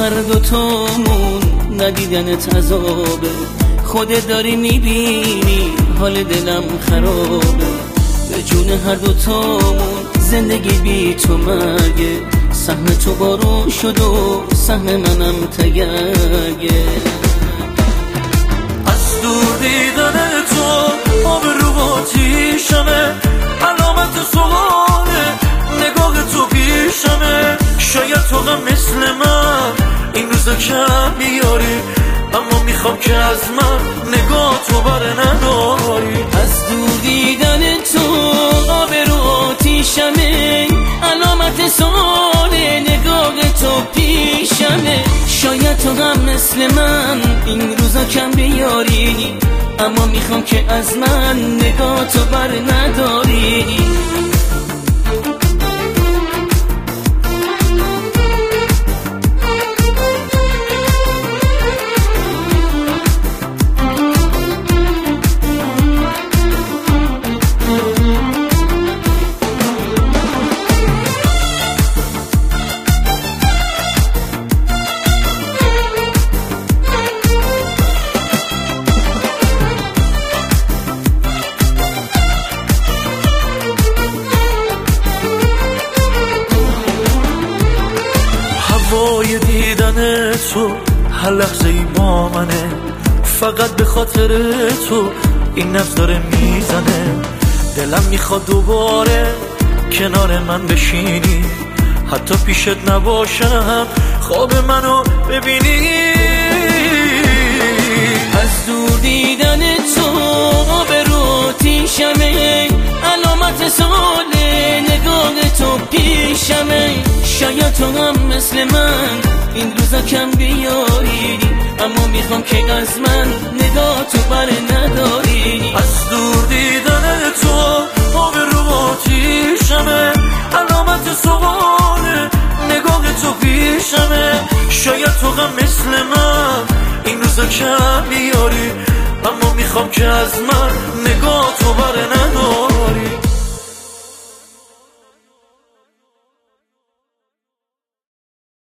هر دوتامون ندیدنت عذابه، خودت داری میبینی حال دلم خرابه. به جون هر دوتامون زندگی بی تو مرگه، سهم تو بارون شد و سهم منم تگرگه. از دور دیدن تو آب رو آتیشمه، علامت سواله نگاه تو پیشمه. شاید تو هم مثل من این روزا کم بیاری، اما میخوام که از من نگاه تو بره نداری. از دور دیدن تو آب رو آتیشمه، علامت سواله نگاه تو پیشمه. شاید تو هم مثل من این روزا کم بیاری، اما میخوام که از من نگاه تو بر نداری. هوای دیدن تو هر لحظه ای با منه، فقط به خاطر تو این نبض داره میزنه. دلم میخواد دوباره کنار من بشینی، حتی پیشت نباشم خواب منو ببینی. از دور دیدن تو آب رو آتیشمه، علامت سواله نگاه تو پیشمه. شاید تو هم مثل من این روزا کم بیاری، اما میخوام که از من نگاه تو بر نداری. از دور دیدن تو آب رو آتیشمه، علامت سواله نگاه تو پیشمه. شاید تو هم مثل من این روزا کم بیاری، اما میخوام که از من نگاه تو بر نداری.